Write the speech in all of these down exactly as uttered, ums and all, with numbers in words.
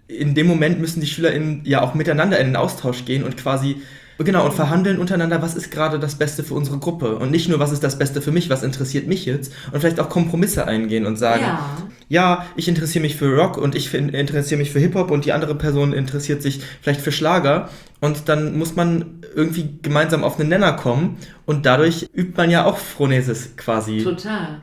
in dem Moment müssen die SchülerInnen ja auch miteinander in den Austausch gehen und quasi, genau, und verhandeln untereinander, was ist gerade das Beste für unsere Gruppe und nicht nur, was ist das Beste für mich, was interessiert mich jetzt und vielleicht auch Kompromisse eingehen und sagen, ja, ja ich interessiere mich für Rock und ich interessiere mich für Hip-Hop und die andere Person interessiert sich vielleicht für Schlager und dann muss man irgendwie gemeinsam auf einen Nenner kommen und dadurch übt man ja auch Phronesis quasi. Total.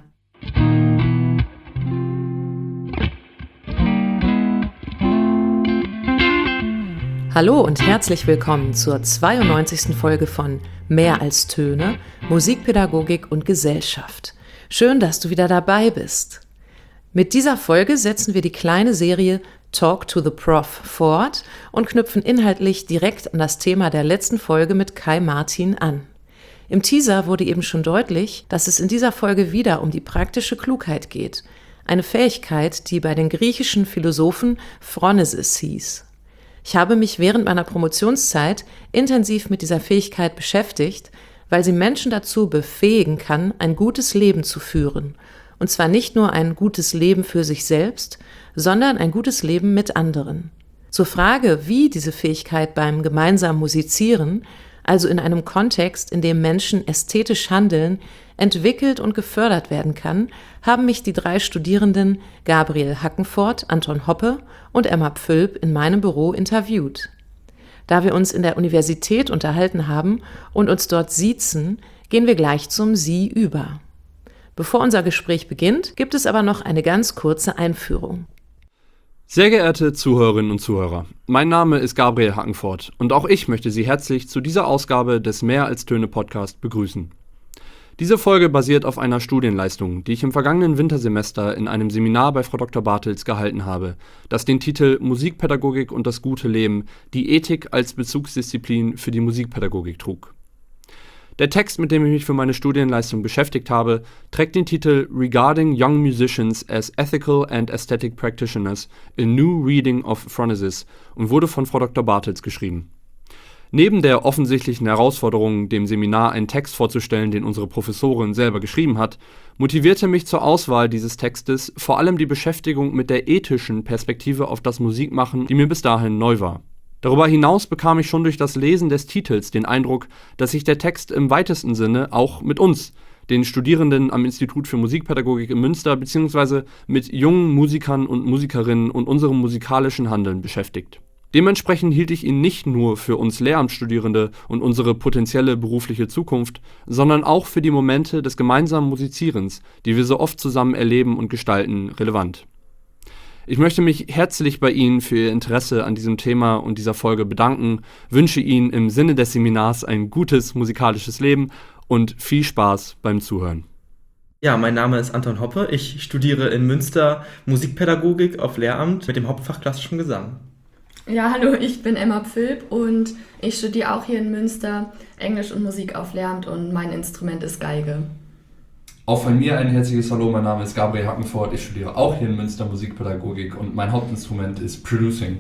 Hallo und herzlich willkommen zur zweiundneunzigsten Folge von Mehr als Töne, Musikpädagogik und Gesellschaft. Schön, dass du wieder dabei bist. Mit dieser Folge setzen wir die kleine Serie Talk to the Prof fort und knüpfen inhaltlich direkt an das Thema der letzten Folge mit Kai Martin an. Im Teaser wurde eben schon deutlich, dass es in dieser Folge wieder um die praktische Klugheit geht, eine Fähigkeit, die bei den griechischen Philosophen Phronesis hieß. Ich habe mich während meiner Promotionszeit intensiv mit dieser Fähigkeit beschäftigt, weil sie Menschen dazu befähigen kann, ein gutes Leben zu führen. Und zwar nicht nur ein gutes Leben für sich selbst, sondern ein gutes Leben mit anderen. Zur Frage, wie diese Fähigkeit beim gemeinsamen Musizieren, also in einem Kontext, in dem Menschen ästhetisch handeln, entwickelt und gefördert werden kann, haben mich die drei Studierenden Gabriel Hackenfort, Anton Hoppe und Emma Pfülp in meinem Büro interviewt. Da wir uns in der Universität unterhalten haben und uns dort siezen, gehen wir gleich zum Sie über. Bevor unser Gespräch beginnt, gibt es aber noch eine ganz kurze Einführung. Sehr geehrte Zuhörerinnen und Zuhörer, mein Name ist Gabriel Hackenfort und auch ich möchte Sie herzlich zu dieser Ausgabe des Mehr als Töne Podcast begrüßen. Diese Folge basiert auf einer Studienleistung, die ich im vergangenen Wintersemester in einem Seminar bei Frau Doktor Bartels gehalten habe, das den Titel Musikpädagogik und das gute Leben, die Ethik als Bezugsdisziplin für die Musikpädagogik trug. Der Text, mit dem ich mich für meine Studienleistung beschäftigt habe, trägt den Titel Regarding Young Musicians as Ethical and Aesthetic Practitioners, a New Reading of Phronesis und wurde von Frau Doktor Bartels geschrieben. Neben der offensichtlichen Herausforderung, dem Seminar einen Text vorzustellen, den unsere Professorin selber geschrieben hat, motivierte mich zur Auswahl dieses Textes vor allem die Beschäftigung mit der ethischen Perspektive auf das Musikmachen, die mir bis dahin neu war. Darüber hinaus bekam ich schon durch das Lesen des Titels den Eindruck, dass sich der Text im weitesten Sinne auch mit uns, den Studierenden am Institut für Musikpädagogik in Münster bzw. mit jungen Musikern und Musikerinnen und unserem musikalischen Handeln beschäftigt. Dementsprechend hielt ich ihn nicht nur für uns Lehramtsstudierende und unsere potenzielle berufliche Zukunft, sondern auch für die Momente des gemeinsamen Musizierens, die wir so oft zusammen erleben und gestalten, relevant. Ich möchte mich herzlich bei Ihnen für Ihr Interesse an diesem Thema und dieser Folge bedanken, wünsche Ihnen im Sinne des Seminars ein gutes musikalisches Leben und viel Spaß beim Zuhören. Ja, mein Name ist Anton Hoppe, ich studiere in Münster Musikpädagogik auf Lehramt mit dem Hauptfach klassischen Gesang. Ja, hallo, ich bin Emma Pfülp und ich studiere auch hier in Münster Englisch und Musik auf Lehramt und mein Instrument ist Geige. Auch von mir ein herzliches Hallo, mein Name ist Gabriel Hackenfort, ich studiere auch hier in Münster Musikpädagogik und mein Hauptinstrument ist Producing.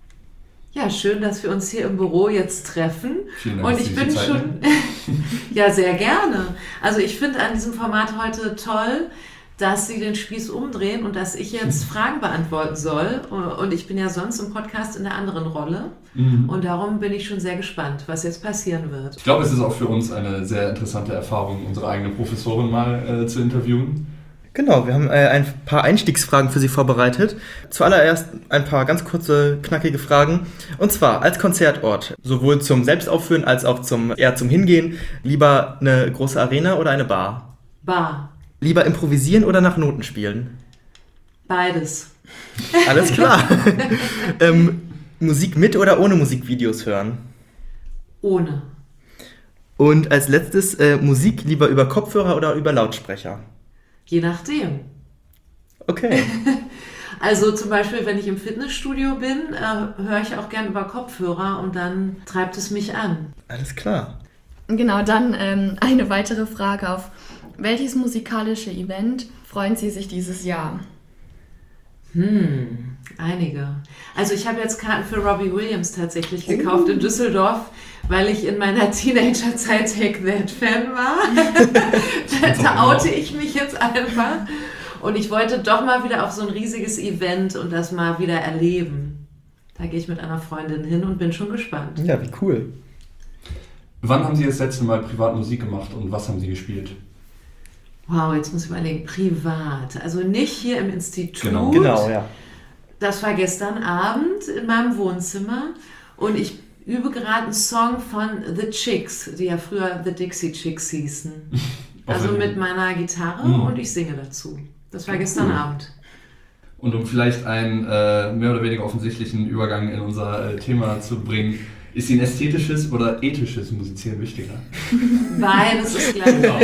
Ja, schön, dass wir uns hier im Büro jetzt treffen. Vielen Dank. Und ich bin schon, ja, sehr gerne. Also ich finde an diesem Format heute toll, dass Sie den Spieß umdrehen und dass ich jetzt Fragen beantworten soll. Und ich bin ja sonst im Podcast in der anderen Rolle. Mhm. Und darum bin ich schon sehr gespannt, was jetzt passieren wird. Ich glaube, es ist auch für uns eine sehr interessante Erfahrung, unsere eigene Professorin mal äh, zu interviewen. Genau, wir haben äh, ein paar Einstiegsfragen für Sie vorbereitet. Zuallererst ein paar ganz kurze, knackige Fragen. Und zwar als Konzertort, sowohl zum Selbstaufführen als auch zum, eher zum Hingehen, lieber eine große Arena oder eine Bar? Bar. Lieber improvisieren oder nach Noten spielen? Beides. Alles klar. ähm, Musik mit oder ohne Musikvideos hören? Ohne. Und als letztes, äh, Musik lieber über Kopfhörer oder über Lautsprecher? Je nachdem. Okay. Also zum Beispiel, wenn ich im Fitnessstudio bin, äh, höre ich auch gern über Kopfhörer und dann treibt es mich an. Alles klar. Genau, dann ähm, eine weitere Frage auf welches musikalische Event freuen Sie sich dieses Jahr? Hm, einige. Also ich habe jetzt Karten für Robbie Williams tatsächlich gekauft in Düsseldorf, weil ich in meiner Teenagerzeit Take That Fan war. Da oute ich mich jetzt einfach. Und ich wollte doch mal wieder auf so ein riesiges Event und das mal wieder erleben. Da gehe ich mit einer Freundin hin und bin schon gespannt. Ja, wie cool. Wann haben Sie das letzte Mal privat Musik gemacht und was haben Sie gespielt? Wow, jetzt muss ich überlegen, privat. Also nicht hier im Institut. Genau, genau ja. Das war gestern Abend in meinem Wohnzimmer und ich übe gerade einen Song von The Chicks, die ja früher The Dixie Chicks hießen. Also mit meiner Gitarre mhm. und ich singe dazu. Das war gestern cool. Abend. Und um vielleicht einen äh, mehr oder weniger offensichtlichen Übergang in unser äh, Thema zu bringen, ist Ihnen ästhetisches oder ethisches Musizieren wichtiger? Beides ist gleich. Genau.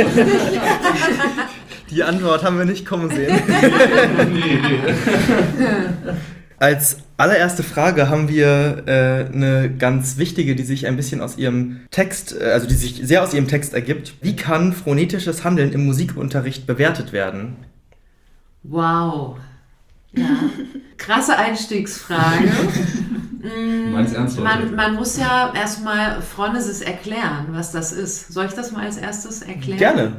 Die Antwort haben wir nicht kommen sehen. nee, nee. Als allererste Frage haben wir äh, eine ganz wichtige, die sich ein bisschen aus ihrem Text, äh, also die sich sehr aus ihrem Text ergibt. Wie kann phronetisches Handeln im Musikunterricht bewertet werden? Wow. Ja. Krasse Einstiegsfrage. Meinst du ernst, man, man muss ja erstmal Phronesis erklären, was das ist. Soll ich das mal als erstes erklären? Gerne.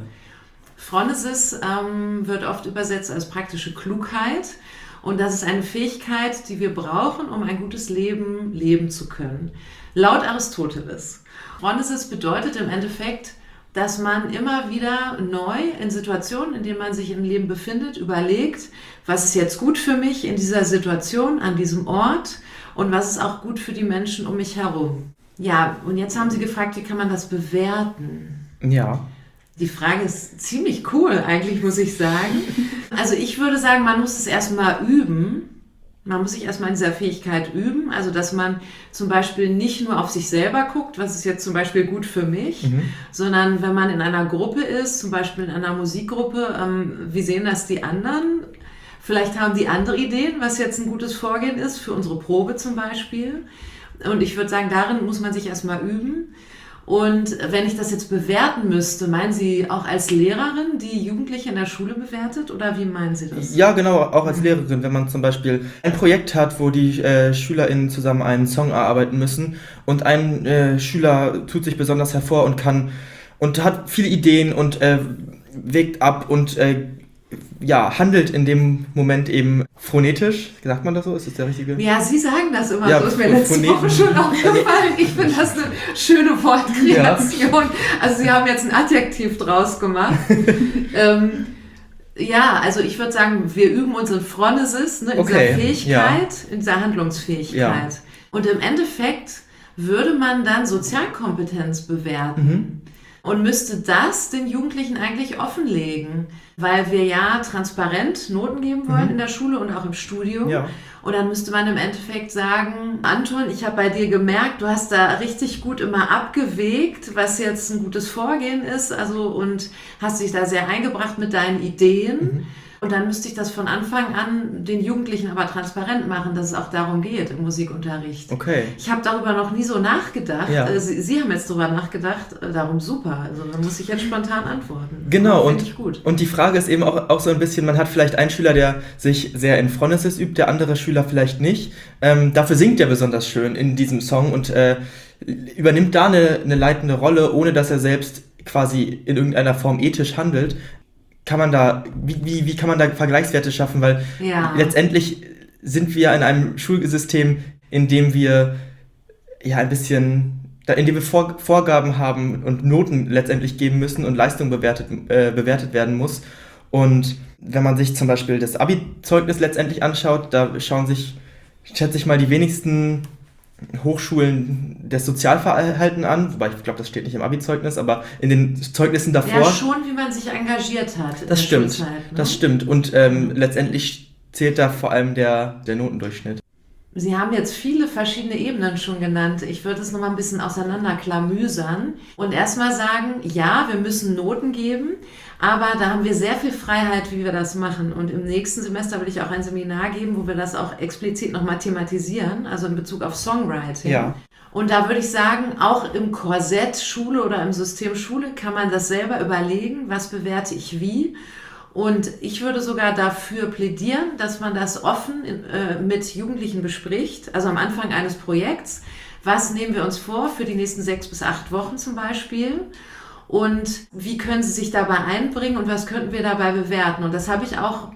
Phronesis ähm, wird oft übersetzt als praktische Klugheit und das ist eine Fähigkeit, die wir brauchen, um ein gutes Leben leben zu können. Laut Aristoteles. Phronesis bedeutet im Endeffekt, dass man immer wieder neu in Situationen, in denen man sich im Leben befindet, überlegt, was ist jetzt gut für mich in dieser Situation, an diesem Ort und was ist auch gut für die Menschen um mich herum. Ja, und jetzt haben Sie gefragt, wie kann man das bewerten? Ja. Die Frage ist ziemlich cool, eigentlich, muss ich sagen. Also ich würde sagen, man muss es erstmal üben. Man muss sich erstmal in dieser Fähigkeit üben, also dass man zum Beispiel nicht nur auf sich selber guckt, was ist jetzt zum Beispiel gut für mich, mhm. sondern wenn man in einer Gruppe ist, zum Beispiel in einer Musikgruppe, ähm, wie sehen das die anderen? Vielleicht haben die andere Ideen, was jetzt ein gutes Vorgehen ist, für unsere Probe zum Beispiel. Und ich würde sagen, darin muss man sich erstmal üben. Und wenn ich das jetzt bewerten müsste, meinen Sie auch als Lehrerin, die Jugendliche in der Schule bewertet, oder wie meinen Sie das? Ja, genau, auch als Lehrerin, wenn man zum Beispiel ein Projekt hat, wo die äh, SchülerInnen zusammen einen Song erarbeiten müssen und ein äh, Schüler tut sich besonders hervor und kann und hat viele Ideen und äh, wägt ab und äh, ja, handelt in dem Moment eben phonetisch. Sagt man das so? Ist das der richtige? Ja, Sie sagen das immer ja, so. Ist mir letzte Phoneten. Woche schon aufgefallen. Ich finde das eine schöne Wortkreation. Ja. Also Sie haben jetzt ein Adjektiv draus gemacht. ähm, ja, also ich würde sagen, wir üben uns in Phronesis, ne, in okay. dieser Fähigkeit, ja. in dieser Handlungsfähigkeit. Ja. Und im Endeffekt würde man dann Sozialkompetenz bewerten. Mhm. Und müsste das den Jugendlichen eigentlich offenlegen, weil wir ja transparent Noten geben wollen mhm. in der Schule und auch im Studium. Ja. Und dann müsste man im Endeffekt sagen, Anton, ich habe bei dir gemerkt, du hast da richtig gut immer abgewegt, was jetzt ein gutes Vorgehen ist, also und hast dich da sehr eingebracht mit deinen Ideen. Mhm. Und dann müsste ich das von Anfang an den Jugendlichen aber transparent machen, dass es auch darum geht im Musikunterricht. Okay. Ich habe darüber noch nie so nachgedacht. Ja. Sie, Sie haben jetzt darüber nachgedacht, darum super. Also da muss ich jetzt spontan antworten. Genau, und, ich gut. und die Frage ist eben auch, auch so ein bisschen, man hat vielleicht einen Schüler, der sich sehr in Phronesis übt, der andere Schüler vielleicht nicht. Ähm, dafür singt er besonders schön in diesem Song und äh, übernimmt da eine, eine leitende Rolle, ohne dass er selbst quasi in irgendeiner Form ethisch handelt. Kann man da, wie, wie, wie kann man da Vergleichswerte schaffen? Weil ja. letztendlich sind wir in einem Schulsystem, in dem wir ja ein bisschen, in dem wir Vor, Vorgaben haben und Noten letztendlich geben müssen und Leistung bewertet, äh, bewertet werden muss. Und wenn man sich zum Beispiel das Abi-Zeugnis letztendlich anschaut, da schauen sich, schätze ich mal, die wenigsten Hochschulen das Sozialverhalten an, wobei ich glaube, das steht nicht im Abi-Zeugnis, aber in den Zeugnissen davor... Ja, schon, wie man sich engagiert hat. Das stimmt, Schulzeit, ne? das stimmt. Und ähm, letztendlich zählt da vor allem der, der Notendurchschnitt. Sie haben jetzt viele verschiedene Ebenen schon genannt. Ich würde es nochmal ein bisschen auseinanderklamüsern und erstmal sagen, ja, wir müssen Noten geben, aber da haben wir sehr viel Freiheit, wie wir das machen. Und im nächsten Semester will ich auch ein Seminar geben, wo wir das auch explizit nochmal thematisieren, also in Bezug auf Songwriting. Ja. Und da würde ich sagen, auch im Korsett Schule oder im System Schule kann man das selber überlegen, was bewerte ich wie. Und ich würde sogar dafür plädieren, dass man das offen äh, mit Jugendlichen bespricht, also am Anfang eines Projekts. Was nehmen wir uns vor für die nächsten sechs bis acht Wochen zum Beispiel? Und wie können sie sich dabei einbringen und was könnten wir dabei bewerten? Und das habe ich auch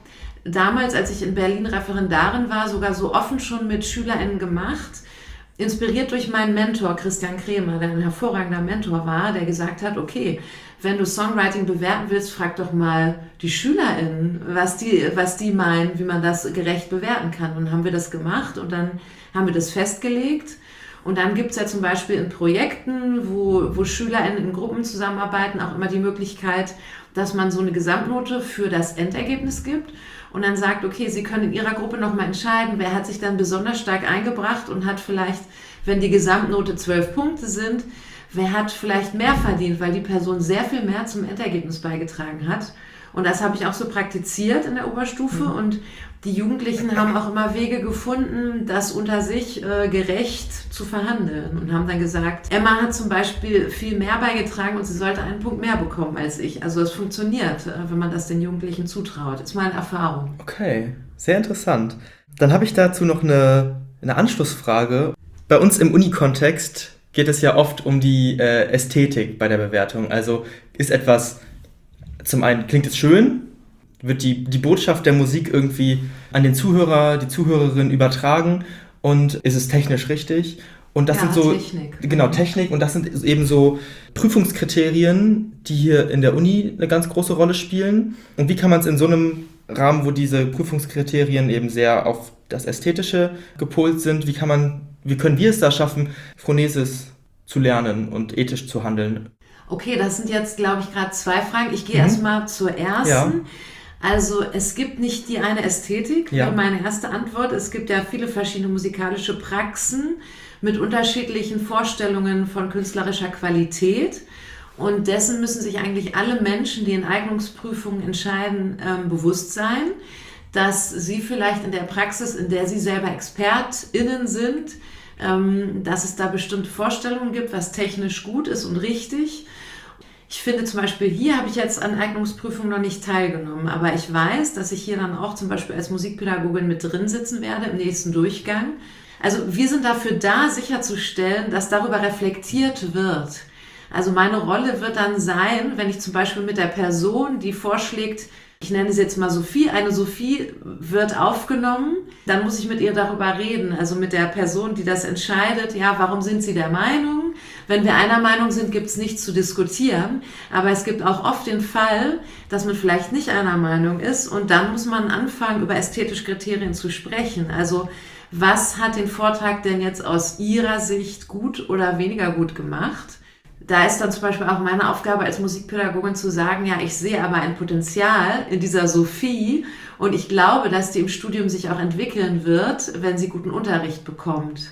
damals, als ich in Berlin Referendarin war, sogar so offen schon mit SchülerInnen gemacht, inspiriert durch meinen Mentor Christian Kremer, der ein hervorragender Mentor war, der gesagt hat, okay, wenn du Songwriting bewerten willst, frag doch mal die SchülerInnen, was die, was die meinen, wie man das gerecht bewerten kann. Und dann haben wir das gemacht und dann haben wir das festgelegt. Und dann gibt es ja zum Beispiel in Projekten, wo, wo SchülerInnen in Gruppen zusammenarbeiten, auch immer die Möglichkeit, dass man so eine Gesamtnote für das Endergebnis gibt und dann sagt, okay, Sie können in Ihrer Gruppe nochmal entscheiden, wer hat sich dann besonders stark eingebracht und hat vielleicht, wenn die Gesamtnote zwölf Punkte sind, wer hat vielleicht mehr verdient, weil die Person sehr viel mehr zum Endergebnis beigetragen hat. Und das habe ich auch so praktiziert in der Oberstufe mhm. und die Jugendlichen haben auch immer Wege gefunden, das unter sich äh, gerecht zu verhandeln und haben dann gesagt, Emma hat zum Beispiel viel mehr beigetragen und sie sollte einen Punkt mehr bekommen als ich. Also es funktioniert, äh, wenn man das den Jugendlichen zutraut. Das ist meine Erfahrung. Okay, sehr interessant. Dann habe ich dazu noch eine, eine Anschlussfrage. Bei uns im Uni-Kontext geht es ja oft um die äh, Ästhetik bei der Bewertung. Also ist etwas, zum einen klingt es schön, wird die, die Botschaft der Musik irgendwie an den Zuhörer, die Zuhörerin übertragen und ist es technisch richtig? Und das ja, sind so Technik. Genau, Technik und das sind eben so Prüfungskriterien, die hier in der Uni eine ganz große Rolle spielen. Und wie kann man es in so einem Rahmen, wo diese Prüfungskriterien eben sehr auf das Ästhetische gepolt sind, wie kann man, wie können wir es da schaffen, Phronesis zu lernen und ethisch zu handeln? Okay, das sind jetzt, glaube ich, gerade zwei Fragen. Ich gehe mhm. erstmal zur ersten. Ja. Also es gibt nicht die eine Ästhetik, ja. wäre meine erste Antwort. Es gibt ja viele verschiedene musikalische Praxen mit unterschiedlichen Vorstellungen von künstlerischer Qualität. Und dessen müssen sich eigentlich alle Menschen, die in Eignungsprüfungen entscheiden, ähm, bewusst sein, dass sie vielleicht in der Praxis, in der sie selber ExpertInnen sind, ähm, dass es da bestimmte Vorstellungen gibt, was technisch gut ist und richtig. Ich finde zum Beispiel, hier habe ich jetzt an Eignungsprüfungen noch nicht teilgenommen, aber ich weiß, dass ich hier dann auch zum Beispiel als Musikpädagogin mit drin sitzen werde im nächsten Durchgang. Also wir sind dafür da, sicherzustellen, dass darüber reflektiert wird. Also meine Rolle wird dann sein, wenn ich zum Beispiel mit der Person, die vorschlägt, ich nenne sie jetzt mal Sophie, eine Sophie wird aufgenommen, dann muss ich mit ihr darüber reden, also mit der Person, die das entscheidet, ja, warum sind sie der Meinung? Wenn wir einer Meinung sind, gibt es nichts zu diskutieren, aber es gibt auch oft den Fall, dass man vielleicht nicht einer Meinung ist und dann muss man anfangen, über ästhetische Kriterien zu sprechen. Also was hat den Vortrag denn jetzt aus Ihrer Sicht gut oder weniger gut gemacht? Da ist dann zum Beispiel auch meine Aufgabe als Musikpädagogin zu sagen, ja, ich sehe aber ein Potenzial in dieser Sophie und ich glaube, dass die im Studium sich auch entwickeln wird, wenn sie guten Unterricht bekommt.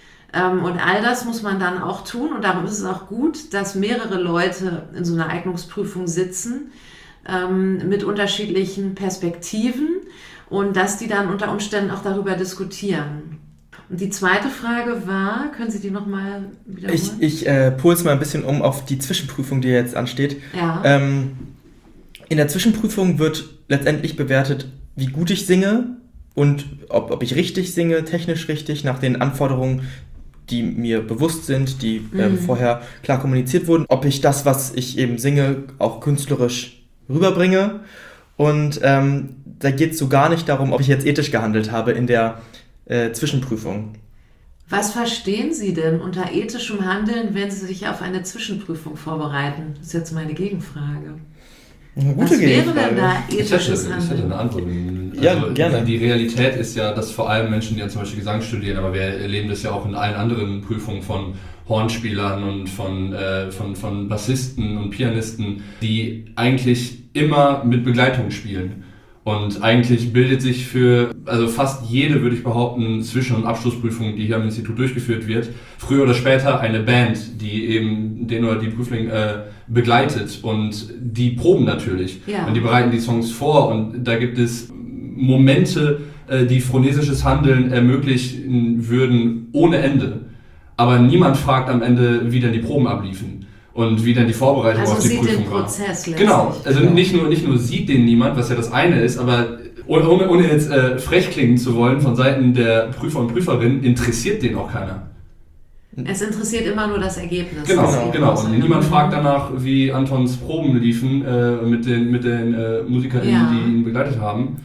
Und all das muss man dann auch tun und darum ist es auch gut, dass mehrere Leute in so einer Eignungsprüfung sitzen mit unterschiedlichen Perspektiven und dass die dann unter Umständen auch darüber diskutieren. Und die zweite Frage war, können Sie die nochmal wiederholen? Ich, ich äh, pulse mal ein bisschen um auf die Zwischenprüfung, die jetzt ansteht. Ja. Ähm, in der Zwischenprüfung wird letztendlich bewertet, wie gut ich singe und ob, ob ich richtig singe, technisch richtig, nach den Anforderungen, die mir bewusst sind, die mhm. ähm, vorher klar kommuniziert wurden, ob ich das, was ich eben singe, auch künstlerisch rüberbringe. Und ähm, da geht es so gar nicht darum, ob ich jetzt ethisch gehandelt habe in der äh, Zwischenprüfung. Was verstehen Sie denn unter ethischem Handeln, wenn Sie sich auf eine Zwischenprüfung vorbereiten? Das ist jetzt meine Gegenfrage. Eine gute Was wäre Gegenfrage. denn da Ich hätte, ethisches ich Handeln? hätte eine Antwort. Also Ja, gerne. Die, die Realität ist ja, dass vor allem Menschen, die ja zum Beispiel Gesang studieren, aber wir erleben das ja auch in allen anderen Prüfungen von Hornspielern und von, äh, von, von Bassisten und Pianisten, die eigentlich immer mit Begleitung spielen. Und eigentlich bildet sich für, also fast jede, würde ich behaupten, Zwischen- und Abschlussprüfung, die hier am Institut durchgeführt wird, früher oder später eine Band, die eben den oder die Prüfling äh, begleitet. Und die proben natürlich. Ja. Und die bereiten die Songs vor. Und da gibt es Momente, äh, die phronesisches Handeln ermöglichen würden, ohne Ende. Aber niemand fragt am Ende, wie dann die Proben abliefen. Und wie dann die Vorbereitung also auf die sieht Prüfung den war. Prozess letztlich. Genau, also genau. nicht nur, nicht nur sieht den niemand, was ja das eine ist, aber ohne, ohne jetzt äh, frech klingen zu wollen von Seiten der Prüfer und Prüferinnen, interessiert den auch keiner. Es interessiert immer nur das Ergebnis. Genau, Genau. genau. Und niemand fragt danach, wie Antons Proben liefen äh, mit den, mit den äh, MusikerInnen, Ja. die ihn begleitet haben.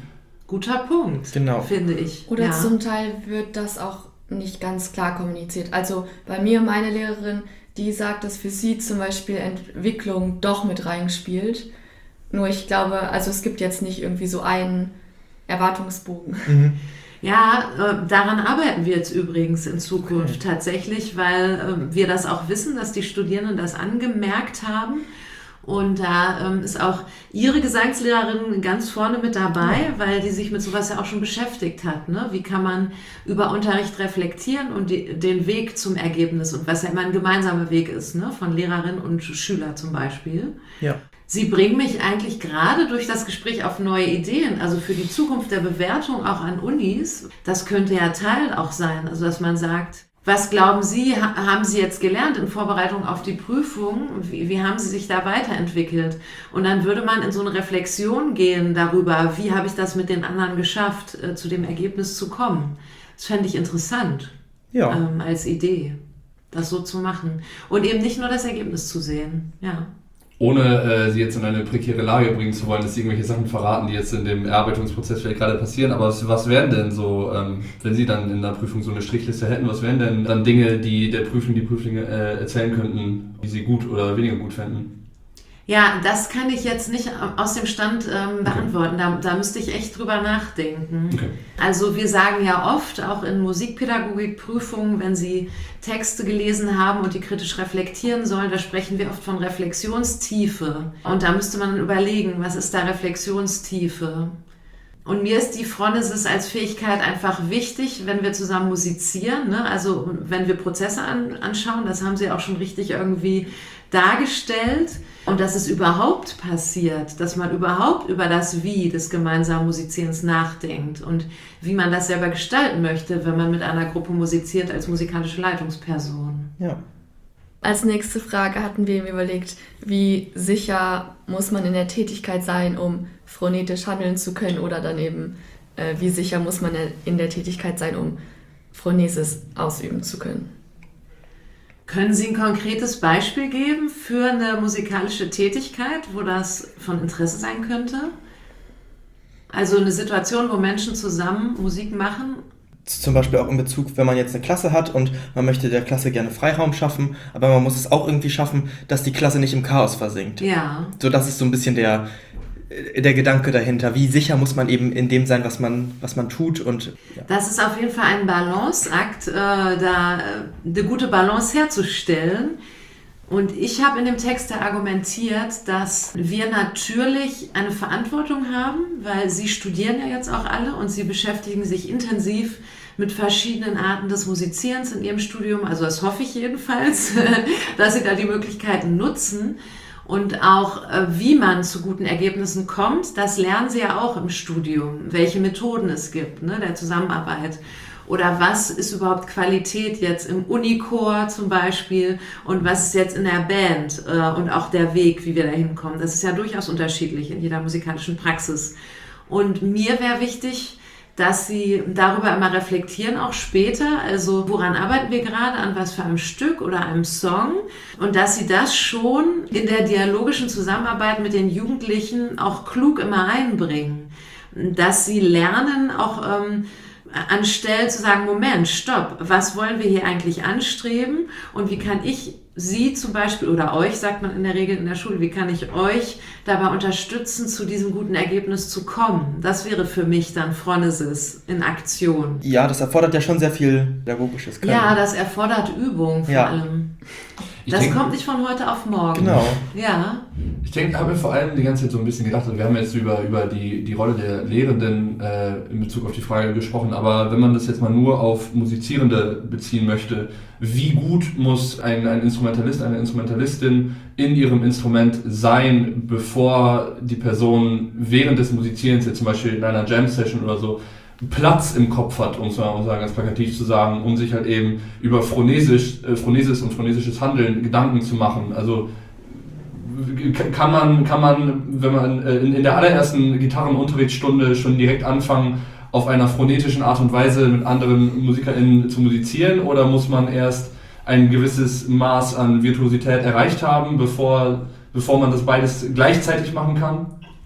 Guter Punkt, Genau. finde ich. Oder ja. zum Teil wird das auch nicht ganz klar kommuniziert. Also bei mir, meine Lehrerin, die sagt, dass für sie zum Beispiel Entwicklung doch mit reinspielt. Nur ich glaube, also es gibt jetzt nicht irgendwie so einen Erwartungsbogen. Mhm. Ja, äh, daran arbeiten wir jetzt übrigens in Zukunft okay. tatsächlich, weil äh, wir das auch wissen, dass die Studierenden das angemerkt haben. Und da ähm, ist auch ihre Gesangslehrerin ganz vorne mit dabei, ja. weil die sich mit sowas ja auch schon beschäftigt hat. Ne? Wie kann man über Unterricht reflektieren und die, den Weg zum Ergebnis und was ja immer ein gemeinsamer Weg ist, ne? Von Lehrerin und Schüler zum Beispiel. Ja. Sie bringen mich eigentlich gerade durch das Gespräch auf neue Ideen, also für die Zukunft der Bewertung auch an Unis. Das könnte ja Teil auch sein, also dass man sagt, was glauben Sie, haben Sie jetzt gelernt in Vorbereitung auf die Prüfung? Wie, wie haben Sie sich da weiterentwickelt? Und dann würde man in so eine Reflexion gehen darüber, wie habe ich das mit den anderen geschafft, äh, zu dem Ergebnis zu kommen. Das fände ich interessant, ja. ähm, als Idee, das so zu machen. Und eben nicht nur das Ergebnis zu sehen, ja. Ohne äh, sie jetzt in eine prekäre Lage bringen zu wollen, dass sie irgendwelche Sachen verraten, die jetzt in dem Erarbeitungsprozess vielleicht gerade passieren. Aber was, was wären denn so, ähm, wenn Sie dann in der Prüfung so eine Strichliste hätten, was wären denn dann Dinge, die der Prüfling, die Prüflinge äh, erzählen könnten, die sie gut oder weniger gut fänden? Ja, das kann ich jetzt nicht aus dem Stand ähm, beantworten. Da, da müsste ich echt drüber nachdenken. Okay. Also wir sagen ja oft, auch in Musikpädagogikprüfungen, wenn Sie Texte gelesen haben und die kritisch reflektieren sollen, da sprechen wir oft von Reflexionstiefe. Und da müsste man überlegen, was ist da Reflexionstiefe? Und mir ist die Phronesis als Fähigkeit einfach wichtig, wenn wir zusammen musizieren, ne? Also wenn wir Prozesse an, anschauen, das haben Sie auch schon richtig irgendwie dargestellt. Und dass es überhaupt passiert, dass man überhaupt über das Wie des gemeinsamen Musizierens nachdenkt und wie man das selber gestalten möchte, wenn man mit einer Gruppe musiziert als musikalische Leitungsperson. Ja. Als nächste Frage hatten wir ihm überlegt, wie sicher muss man in der Tätigkeit sein, um phronetisch handeln zu können, oder dann eben, äh, wie sicher muss man in der Tätigkeit sein, um Phronesis ausüben zu können. Können Sie ein konkretes Beispiel geben für eine musikalische Tätigkeit, wo das von Interesse sein könnte? Also eine Situation, wo Menschen zusammen Musik machen? Zum Beispiel auch in Bezug, wenn man jetzt eine Klasse hat und man möchte der Klasse gerne Freiraum schaffen, aber man muss es auch irgendwie schaffen, dass die Klasse nicht im Chaos versinkt. Ja. So, das ist so ein bisschen der, der Gedanke dahinter. Wie sicher muss man eben in dem sein, was man, was man tut? Und, ja. Das ist auf jeden Fall ein Balanceakt, äh, da eine gute Balance herzustellen. Und ich habe in dem Text argumentiert, dass wir natürlich eine Verantwortung haben, weil Sie studieren ja jetzt auch alle und Sie beschäftigen sich intensiv mit verschiedenen Arten des Musizierens in Ihrem Studium. Also das hoffe ich jedenfalls, dass Sie da die Möglichkeiten nutzen. Und auch, wie man zu guten Ergebnissen kommt, das lernen Sie ja auch im Studium, welche Methoden es gibt, ne, der Zusammenarbeit. Oder was ist überhaupt Qualität jetzt im Unichor zum Beispiel und was ist jetzt in der Band äh, und auch der Weg, wie wir da hinkommen. Das ist ja durchaus unterschiedlich in jeder musikalischen Praxis. Und mir wäre wichtig, dass Sie darüber immer reflektieren, auch später, also woran arbeiten wir gerade, an was für einem Stück oder einem Song, und dass Sie das schon in der dialogischen Zusammenarbeit mit den Jugendlichen auch klug immer einbringen. Dass Sie lernen, auch ähm, anstelle zu sagen, Moment, stopp, was wollen wir hier eigentlich anstreben und wie kann ich Sie zum Beispiel, oder euch, sagt man in der Regel in der Schule, wie kann ich euch dabei unterstützen, zu diesem guten Ergebnis zu kommen? Das wäre für mich dann Phronesis in Aktion. Ja, das erfordert ja schon sehr viel pädagogisches Können. Ja, das erfordert Übung vor ja. allem. Ich das denke, kommt nicht von heute auf morgen. Genau. Ja. Ich denke, habe mir vor allem die ganze Zeit so ein bisschen gedacht, also wir haben jetzt über, über die, die Rolle der Lehrenden äh, in Bezug auf die Frage gesprochen, aber wenn man das jetzt mal nur auf Musizierende beziehen möchte, wie gut muss ein, ein Instrumentalist, eine Instrumentalistin in ihrem Instrument sein, bevor die Person während des Musizierens, jetzt zum Beispiel in einer Jam-Session oder so, Platz im Kopf hat, um es mal ganz plakativ zu sagen, um sich halt eben über Phronesisch, äh, Phronesis und phronesisches Handeln Gedanken zu machen. Also kann man, kann man, wenn man in, in der allerersten Gitarrenunterrichtsstunde schon direkt anfangen, auf einer phronetischen Art und Weise mit anderen MusikerInnen zu musizieren, oder muss man erst ein gewisses Maß an Virtuosität erreicht haben, bevor, bevor man das beides gleichzeitig machen kann?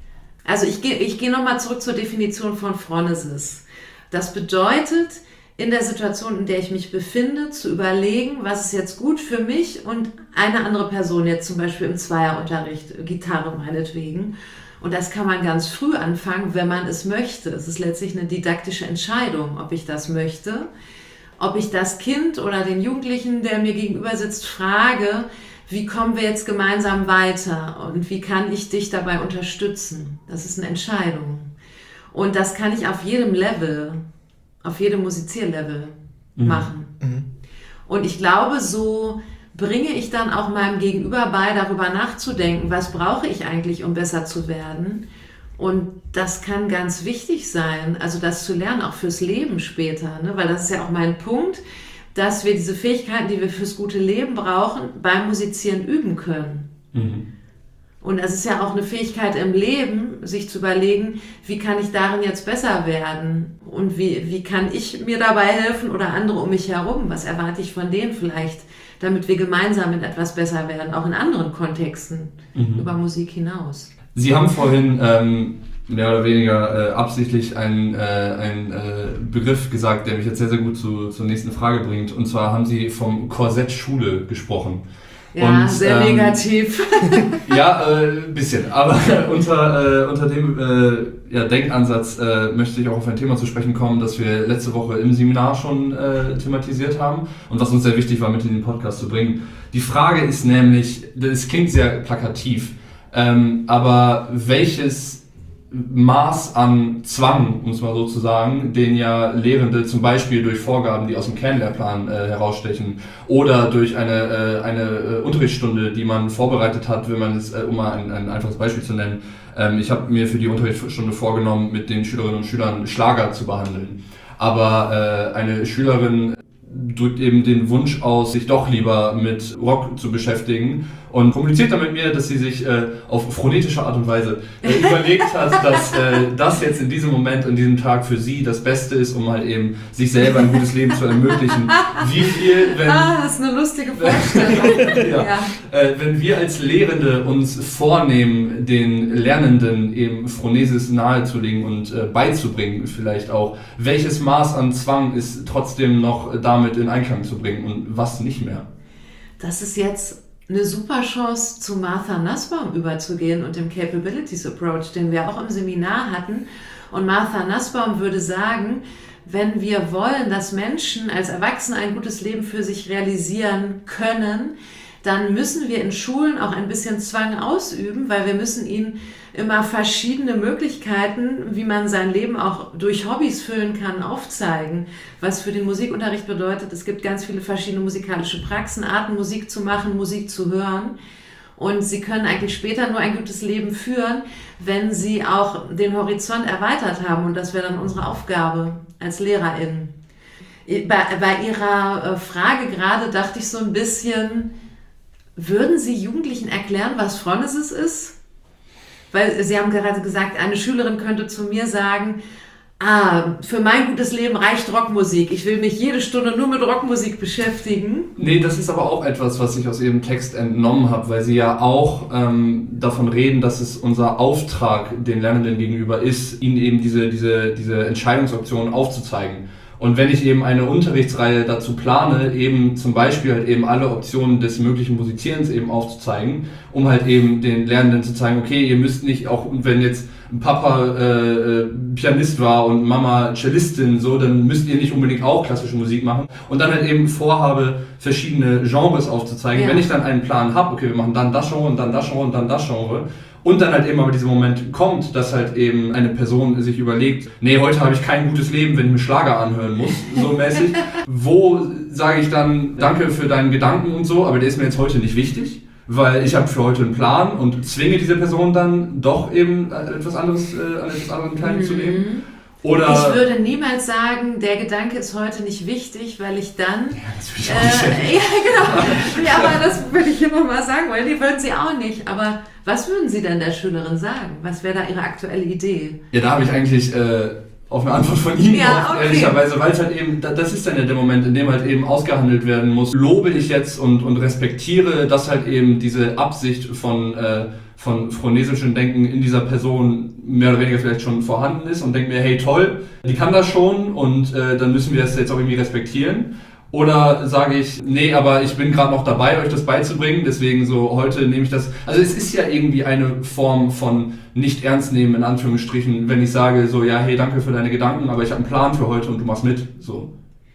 Also ich gehe ich gehe nochmal zurück zur Definition von Phronesis. Das bedeutet, in der Situation, in der ich mich befinde, zu überlegen, was ist jetzt gut für mich und eine andere Person, jetzt zum Beispiel im Zweierunterricht, Gitarre meinetwegen. Und das kann man ganz früh anfangen, wenn man es möchte. Es ist letztlich eine didaktische Entscheidung, ob ich das möchte, ob ich das Kind oder den Jugendlichen, der mir gegenüber sitzt, frage, wie kommen wir jetzt gemeinsam weiter und wie kann ich dich dabei unterstützen? Das ist eine Entscheidung. Und das kann ich auf jedem Level, auf jedem Musizierlevel mhm. machen. Mhm. Und ich glaube, so bringe ich dann auch meinem Gegenüber bei, darüber nachzudenken, was brauche ich eigentlich, um besser zu werden. Und das kann ganz wichtig sein, also das zu lernen, auch fürs Leben später, ne? Weil das ist ja auch mein Punkt, dass wir diese Fähigkeiten, die wir fürs gute Leben brauchen, beim Musizieren üben können. Mhm. Und es ist ja auch eine Fähigkeit im Leben, sich zu überlegen, wie kann ich darin jetzt besser werden? Und wie, wie kann ich mir dabei helfen oder andere um mich herum? Was erwarte ich von denen vielleicht, damit wir gemeinsam in etwas besser werden, auch in anderen Kontexten, mhm. über Musik hinaus? Sie haben vorhin ähm, mehr oder weniger äh, absichtlich einen, äh, einen äh, Begriff gesagt, der mich jetzt sehr, sehr gut zu, zur nächsten Frage bringt. Und zwar haben Sie vom Korsett Schule gesprochen. Ja, und, sehr ähm, negativ. Ja, ein äh, bisschen. Aber unter, äh, unter dem äh, ja, Denkansatz äh, möchte ich auch auf ein Thema zu sprechen kommen, das wir letzte Woche im Seminar schon äh, thematisiert haben und was uns sehr wichtig war, mit in den Podcast zu bringen. Die Frage ist nämlich, das klingt sehr plakativ, ähm, aber welches Maß an Zwang, um es mal so zu sagen, den ja Lehrende zum Beispiel durch Vorgaben, die aus dem Kernlehrplan äh, herausstechen oder durch eine, äh, eine äh, Unterrichtsstunde, die man vorbereitet hat, wenn man es, äh, um mal ein, ein einfaches Beispiel zu nennen, ähm, ich habe mir für die Unterrichtsstunde vorgenommen, mit den Schülerinnen und Schülern Schlager zu behandeln. Aber äh, eine Schülerin drückt eben den Wunsch aus, sich doch lieber mit Rock zu beschäftigen und kommuniziert dann mit mir, dass sie sich äh, auf phonetische Art und Weise äh, überlegt hat, dass äh, das jetzt in diesem Moment, in diesem Tag für sie das Beste ist, um halt eben sich selber ein gutes Leben zu ermöglichen. Wie viel, wenn... Ah, das ist eine lustige Vorstellung. ja. Ja. Äh, wenn wir als Lehrende uns vornehmen, den Lernenden eben Phronesis nahezulegen und äh, beizubringen vielleicht auch, welches Maß an Zwang ist trotzdem noch damit in Einklang zu bringen und was nicht mehr? Das ist jetzt eine super Chance, zu Martha Nussbaum überzugehen und dem Capabilities Approach, den wir auch im Seminar hatten. Und Martha Nussbaum würde sagen, wenn wir wollen, dass Menschen als Erwachsene ein gutes Leben für sich realisieren können, dann müssen wir in Schulen auch ein bisschen Zwang ausüben, weil wir müssen ihnen immer verschiedene Möglichkeiten, wie man sein Leben auch durch Hobbys füllen kann, aufzeigen. Was für den Musikunterricht bedeutet, es gibt ganz viele verschiedene musikalische Praxen, Arten, Musik zu machen, Musik zu hören. Und sie können eigentlich später nur ein gutes Leben führen, wenn sie auch den Horizont erweitert haben. Und das wäre dann unsere Aufgabe als LehrerInnen. Bei, bei Ihrer Frage gerade dachte ich so ein bisschen, würden Sie Jugendlichen erklären, was Phronesis ist? Weil Sie haben gerade gesagt, eine Schülerin könnte zu mir sagen, ah, für mein gutes Leben reicht Rockmusik. Ich will mich jede Stunde nur mit Rockmusik beschäftigen. Nee, das ist aber auch etwas, was ich aus Ihrem Text entnommen habe, weil Sie ja auch ähm, davon reden, dass es unser Auftrag den Lernenden gegenüber ist, ihnen eben diese, diese, diese Entscheidungsoptionen aufzuzeigen. Und wenn ich eben eine Unterrichtsreihe dazu plane, eben zum Beispiel halt eben alle Optionen des möglichen Musizierens eben aufzuzeigen, um halt eben den Lernenden zu zeigen, okay, ihr müsst nicht, auch wenn jetzt Papa äh, Pianist war und Mama Cellistin, so, dann müsst ihr nicht unbedingt auch klassische Musik machen. Und dann halt eben vorhabe, verschiedene Genres aufzuzeigen. Ja. Wenn ich dann einen Plan habe, okay, wir machen dann das Genre und dann das Genre und dann das Genre, und dann halt eben aber dieser Moment kommt, dass halt eben eine Person sich überlegt, nee, heute habe ich kein gutes Leben, wenn ich mir Schlager anhören muss, so mäßig. Wo sage ich dann, danke für deinen Gedanken und so, aber der ist mir jetzt heute nicht wichtig, weil ich habe für heute einen Plan und zwinge diese Person dann doch eben etwas anderes, äh, an etwas anderen teilzunehmen. Mhm. Oder ich würde niemals sagen, der Gedanke ist heute nicht wichtig, weil ich dann... Ja, das würde ich auch äh, nicht. Ja, genau. Ja, aber das würde ich immer mal sagen, weil die würden sie auch nicht. Aber was würden Sie denn der Schülerin sagen? Was wäre da Ihre aktuelle Idee? Ja, da habe ich eigentlich äh, auf eine Antwort von Ihnen ja, gehofft, okay. ehrlicherweise, weil es halt eben, das ist dann ja der Moment, in dem halt eben ausgehandelt werden muss. Lobe ich jetzt und, und respektiere, dass halt eben diese Absicht von... Äh, von phronesischen Denken in dieser Person mehr oder weniger vielleicht schon vorhanden ist und denke mir, hey toll, die kann das schon und äh, dann müssen wir das jetzt auch irgendwie respektieren. Oder sage ich, nee, aber ich bin gerade noch dabei, euch das beizubringen, deswegen so heute nehme ich das. Also es ist ja irgendwie eine Form von nicht ernst nehmen, in Anführungsstrichen, wenn ich sage so, ja, hey, danke für deine Gedanken, aber ich habe einen Plan für heute und du machst mit. So.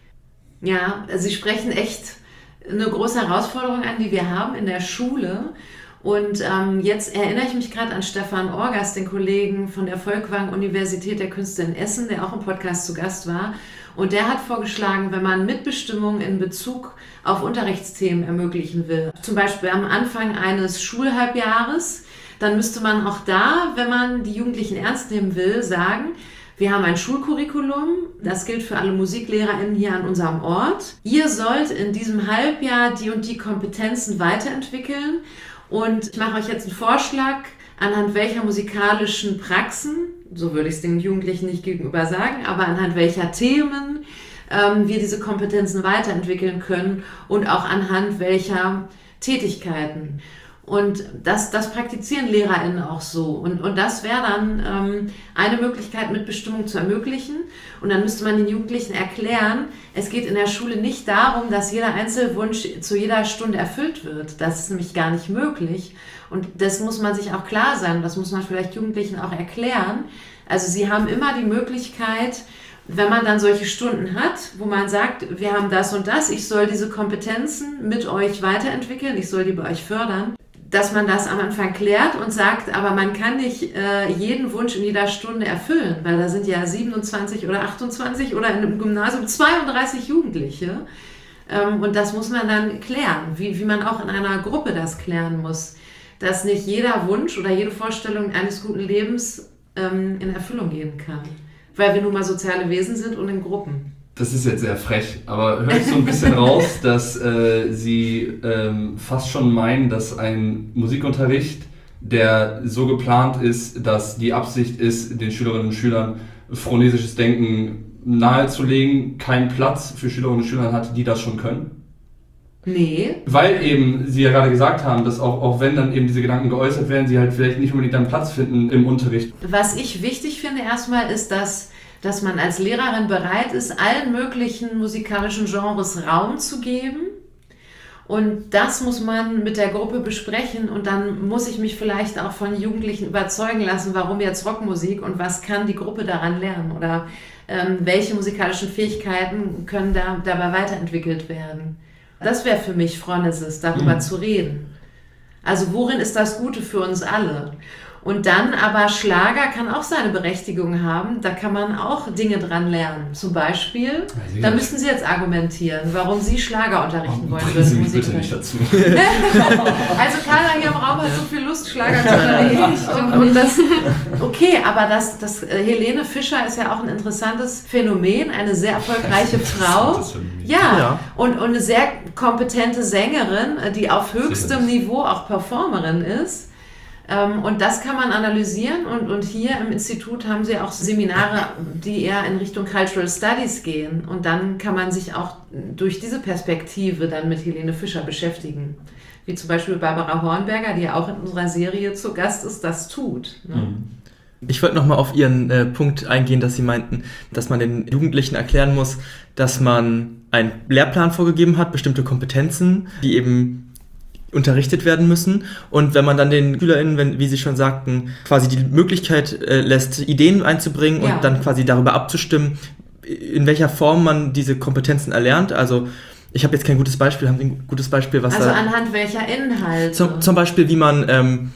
Ja, Sie sprechen echt eine große Herausforderung an, die wir haben in der Schule. Und ähm, jetzt erinnere ich mich gerade an Stefan Orgas, den Kollegen von der Folkwang Universität der Künste in Essen, der auch im Podcast zu Gast war. Und der hat vorgeschlagen, wenn man Mitbestimmung in Bezug auf Unterrichtsthemen ermöglichen will, zum Beispiel am Anfang eines Schulhalbjahres, dann müsste man auch da, wenn man die Jugendlichen ernst nehmen will, sagen, wir haben ein Schulcurriculum, das gilt für alle MusiklehrerInnen hier an unserem Ort. Ihr sollt in diesem Halbjahr die und die Kompetenzen weiterentwickeln. Und ich mache euch jetzt einen Vorschlag, anhand welcher musikalischen Praxen, so würde ich es den Jugendlichen nicht gegenüber sagen, aber anhand welcher Themen ähm, wir diese Kompetenzen weiterentwickeln können und auch anhand welcher Tätigkeiten. Und das, das praktizieren LehrerInnen auch so. Und, und das wäre dann ähm, eine Möglichkeit, Mitbestimmung zu ermöglichen. Und dann müsste man den Jugendlichen erklären, es geht in der Schule nicht darum, dass jeder Einzelwunsch zu jeder Stunde erfüllt wird. Das ist nämlich gar nicht möglich. Und das muss man sich auch klar sein. Das muss man vielleicht Jugendlichen auch erklären. Also sie haben immer die Möglichkeit, wenn man dann solche Stunden hat, wo man sagt, wir haben das und das, ich soll diese Kompetenzen mit euch weiterentwickeln, ich soll die bei euch fördern, dass man das am Anfang klärt und sagt, aber man kann nicht äh, jeden Wunsch in jeder Stunde erfüllen, weil da sind ja siebenundzwanzig oder achtundzwanzig oder in einem Gymnasium zweiunddreißig Jugendliche. Ähm, und das muss man dann klären, wie, wie man auch in einer Gruppe das klären muss, dass nicht jeder Wunsch oder jede Vorstellung eines guten Lebens ähm, in Erfüllung gehen kann, weil wir nun mal soziale Wesen sind und in Gruppen. Das ist jetzt sehr frech, aber höre ich so ein bisschen raus, dass äh, Sie ähm, fast schon meinen, dass ein Musikunterricht, der so geplant ist, dass die Absicht ist, den Schülerinnen und Schülern phronesisches Denken nahezulegen, keinen Platz für Schülerinnen und Schüler hat, die das schon können? Nee. Weil eben Sie ja gerade gesagt haben, dass auch, auch wenn dann eben diese Gedanken geäußert werden, sie halt vielleicht nicht unbedingt einen Platz finden im Unterricht. Was ich wichtig finde erstmal ist, dass dass man als Lehrerin bereit ist, allen möglichen musikalischen Genres Raum zu geben. Und das muss man mit der Gruppe besprechen und dann muss ich mich vielleicht auch von Jugendlichen überzeugen lassen, warum jetzt Rockmusik und was kann die Gruppe daran lernen oder ähm, welche musikalischen Fähigkeiten können da, dabei weiterentwickelt werden. Das wäre für mich Phronesis, darüber mhm. zu reden. Also worin ist das Gute für uns alle? Und dann aber Schlager kann auch seine Berechtigung haben, da kann man auch Dinge dran lernen. Zum Beispiel, ja, da müssten Sie jetzt argumentieren, warum Sie Schlager unterrichten wollen würden. Sie mich bitte nicht dazu. Also keiner hier im Raum hat so viel Lust, Schlager zu unterrichten. Und, und das, okay, aber das, das Helene Fischer ist ja auch ein interessantes Phänomen, eine sehr erfolgreiche Frau. Ja, ja. Und, und eine sehr kompetente Sängerin, die auf höchstem Niveau auch Performerin ist. Und das kann man analysieren und, und hier im Institut haben sie auch Seminare, die eher in Richtung Cultural Studies gehen und dann kann man sich auch durch diese Perspektive dann mit Helene Fischer beschäftigen. Wie zum Beispiel Barbara Hornberger, die ja auch in unserer Serie zu Gast ist, das tut. Ne? Ich wollte nochmal auf Ihren äh, Punkt eingehen, dass Sie meinten, dass man den Jugendlichen erklären muss, dass man einen Lehrplan vorgegeben hat, bestimmte Kompetenzen, die eben unterrichtet werden müssen und wenn man dann den SchülerInnen, wenn, wie Sie schon sagten, quasi die Möglichkeit äh, lässt, Ideen einzubringen und ja. dann quasi darüber abzustimmen, in welcher Form man diese Kompetenzen erlernt, also ich habe jetzt kein gutes Beispiel, haben Sie ein gutes Beispiel, was also da... Also anhand welcher Inhalte? Zum, zum Beispiel, wie man, ähm,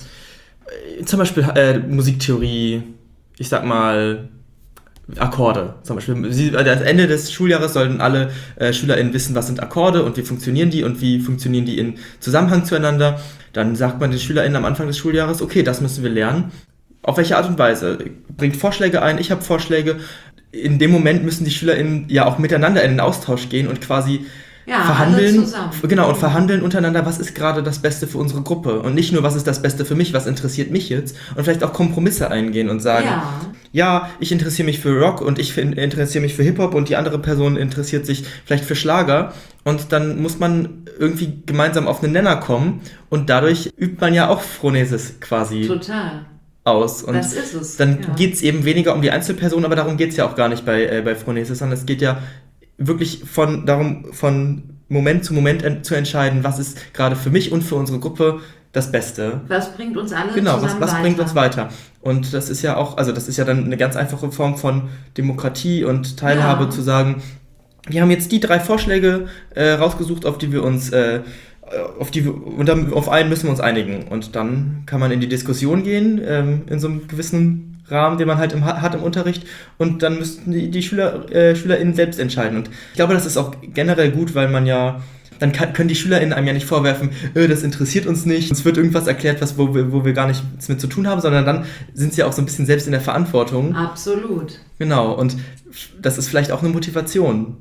zum Beispiel äh, Musiktheorie, ich sag mal, Akkorde zum Beispiel. Sie, also am Ende des Schuljahres sollten alle äh, SchülerInnen wissen, was sind Akkorde und wie funktionieren die und wie funktionieren die in Zusammenhang zueinander. Dann sagt man den SchülerInnen am Anfang des Schuljahres, okay, das müssen wir lernen. Auf welche Art und Weise? Bringt Vorschläge ein, ich habe Vorschläge. In dem Moment müssen die SchülerInnen ja auch miteinander in den Austausch gehen und quasi ja, verhandeln, genau, und verhandeln untereinander, was ist gerade das Beste für unsere Gruppe und nicht nur, was ist das Beste für mich, was interessiert mich jetzt und vielleicht auch Kompromisse eingehen und sagen, ja, ja ich interessiere mich für Rock und ich interessiere mich für Hip-Hop und die andere Person interessiert sich vielleicht für Schlager und dann muss man irgendwie gemeinsam auf einen Nenner kommen und dadurch übt man ja auch Phronesis quasi. Total. aus. Und das ist es. dann ja. geht es eben weniger um die Einzelperson, aber darum geht es ja auch gar nicht bei, äh, bei Phronesis, sondern es geht ja wirklich von darum, von Moment zu Moment en- zu entscheiden, was ist gerade für mich und für unsere Gruppe das Beste. Was bringt uns alle Genau, was, zusammen was weiter? bringt uns weiter? Und das ist ja auch, also das ist ja dann eine ganz einfache Form von Demokratie und Teilhabe, Ja. zu sagen, wir haben jetzt die drei Vorschläge äh, rausgesucht, auf die wir uns, äh, auf die wir, und dann, auf einen müssen wir uns einigen. Und dann kann man in die Diskussion gehen, ähm, in so einem gewissen Rahmen, den man halt im, hat im Unterricht, und dann müssten die, die Schüler, äh, SchülerInnen selbst entscheiden. Und ich glaube, das ist auch generell gut, weil man ja, dann kann, können die SchülerInnen einem ja nicht vorwerfen, äh, das interessiert uns nicht, uns wird irgendwas erklärt, was, wo, wir, wo wir gar nichts mit zu tun haben, sondern dann sind sie ja auch so ein bisschen selbst in der Verantwortung. Absolut. Genau, und das ist vielleicht auch eine Motivation.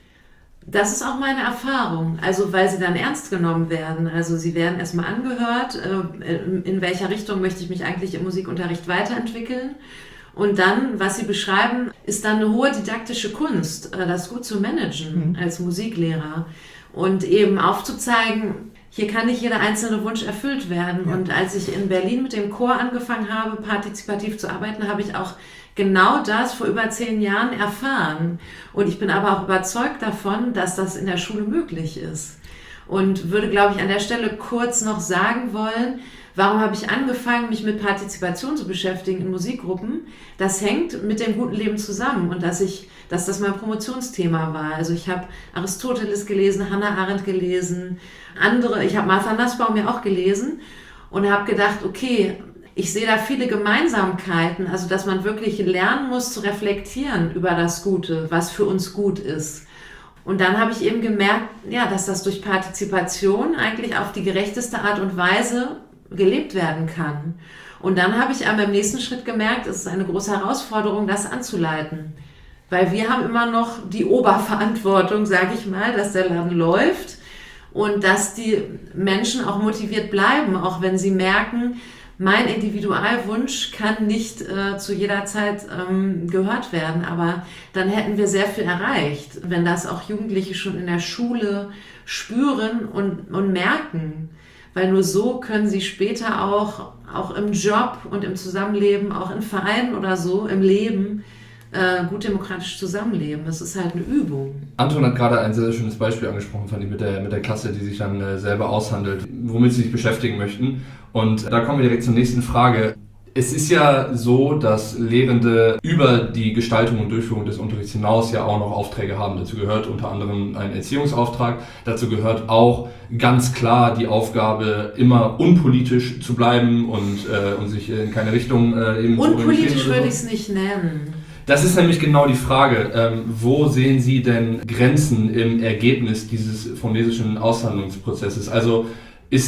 Das ist auch meine Erfahrung, also weil sie dann ernst genommen werden. Also sie werden erstmal angehört, äh, in welcher Richtung möchte ich mich eigentlich im Musikunterricht weiterentwickeln. Und dann, was sie beschreiben, ist dann eine hohe didaktische Kunst, äh, das gut zu managen mhm. als Musiklehrer. Und eben aufzuzeigen, hier kann nicht jeder einzelne Wunsch erfüllt werden. Ja. Und als ich in Berlin mit dem Chor angefangen habe, partizipativ zu arbeiten, habe ich auch genau das vor über zehn Jahren erfahren. Und ich bin aber auch überzeugt davon, dass das in der Schule möglich ist. Und würde, glaube ich, an der Stelle kurz noch sagen wollen, warum habe ich angefangen, mich mit Partizipation zu beschäftigen in Musikgruppen? Das hängt mit dem guten Leben zusammen und dass ich, dass das mein Promotionsthema war. Also ich habe Aristoteles gelesen, Hannah Arendt gelesen, andere, ich habe Martha Nussbaum ja auch gelesen und habe gedacht, okay, ich sehe da viele Gemeinsamkeiten, also dass man wirklich lernen muss zu reflektieren über das Gute, was für uns gut ist. Und dann habe ich eben gemerkt, ja, dass das durch Partizipation eigentlich auf die gerechteste Art und Weise gelebt werden kann. Und dann habe ich aber im nächsten Schritt gemerkt, es ist eine große Herausforderung, das anzuleiten. Weil wir haben immer noch die Oberverantwortung, sage ich mal, dass der Laden läuft und dass die Menschen auch motiviert bleiben, auch wenn sie merken, mein Individualwunsch kann nicht äh, zu jeder Zeit ähm, gehört werden, aber dann hätten wir sehr viel erreicht, wenn das auch Jugendliche schon in der Schule spüren und, und merken. Weil nur so können sie später auch, auch im Job und im Zusammenleben, auch in Vereinen oder so, im Leben, äh, gut demokratisch zusammenleben. Das ist halt eine Übung. Anton hat gerade ein sehr, sehr schönes Beispiel angesprochen, fand ich, mit der, mit der Klasse, die sich dann äh, selber aushandelt, womit sie sich beschäftigen möchten. Und da kommen wir direkt zur nächsten Frage. Es ist ja so, dass Lehrende über die Gestaltung und Durchführung des Unterrichts hinaus ja auch noch Aufträge haben. Dazu gehört unter anderem ein Erziehungsauftrag. Dazu gehört auch ganz klar die Aufgabe, immer unpolitisch zu bleiben und, äh, und sich in keine Richtung äh, eben unpolitisch zu würde ich es nicht nennen. Das ist nämlich genau die Frage. Ähm, wo sehen Sie denn Grenzen im Ergebnis dieses phronesischen Aushandlungsprozesses? Also ist,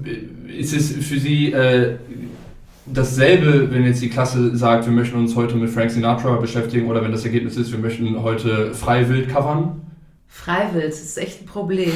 ist es für Sie äh, dasselbe, wenn jetzt die Klasse sagt, wir möchten uns heute mit Frank Sinatra beschäftigen, oder wenn das Ergebnis ist, wir möchten heute Freiwild covern? Freiwild, das ist echt ein Problem.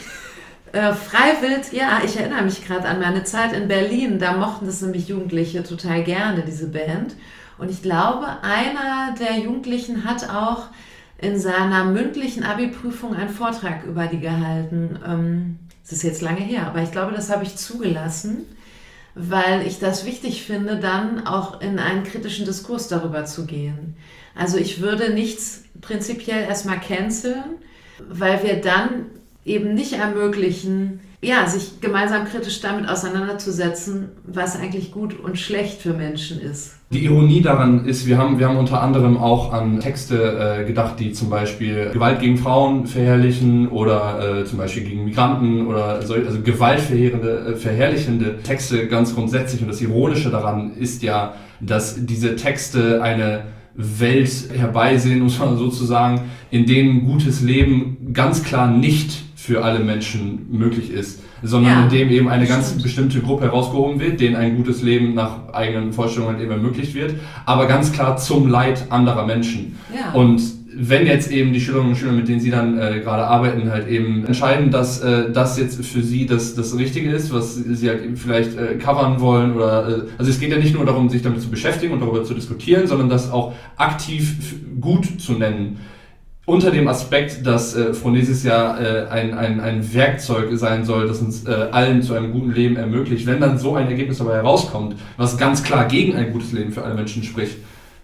äh, Freiwild, ja, ich erinnere mich gerade an meine Zeit in Berlin, da mochten das nämlich Jugendliche total gerne, diese Band. Und ich glaube, einer der Jugendlichen hat auch in seiner mündlichen Abi-Prüfung einen Vortrag über die gehalten. Ähm, das ist jetzt lange her, aber ich glaube, das habe ich zugelassen, weil ich das wichtig finde, dann auch in einen kritischen Diskurs darüber zu gehen. Also ich würde nichts prinzipiell erstmal canceln, weil wir dann eben nicht ermöglichen, ja, sich gemeinsam kritisch damit auseinanderzusetzen, was eigentlich gut und schlecht für Menschen ist. Die Ironie daran ist, wir haben, wir haben unter anderem auch an Texte äh, gedacht, die zum Beispiel Gewalt gegen Frauen verherrlichen oder äh, zum Beispiel gegen Migranten oder so, also gewaltverherrliche, äh, verherrlichende Texte ganz grundsätzlich. Und das Ironische daran ist ja, dass diese Texte eine Welt herbeisehen, muss man sozusagen, in denen gutes Leben ganz klar nicht für alle Menschen möglich ist, sondern ja, in dem eben eine ganz stimmt. bestimmte Gruppe herausgehoben wird, denen ein gutes Leben nach eigenen Vorstellungen eben ermöglicht wird, aber ganz klar zum Leid anderer Menschen. Ja. Und wenn jetzt eben die Schülerinnen und Schüler, mit denen Sie dann äh, gerade arbeiten, halt eben entscheiden, dass äh, das jetzt für Sie das, das Richtige ist, was Sie halt eben vielleicht äh, covern wollen oder, äh, also es geht ja nicht nur darum, sich damit zu beschäftigen und darüber zu diskutieren, sondern das auch aktiv f- gut zu nennen. unter dem Aspekt, dass äh, Phronesis ja äh, ein, ein, ein Werkzeug sein soll, das uns äh, allen zu einem guten Leben ermöglicht, wenn dann so ein Ergebnis dabei herauskommt, was ganz klar gegen ein gutes Leben für alle Menschen spricht.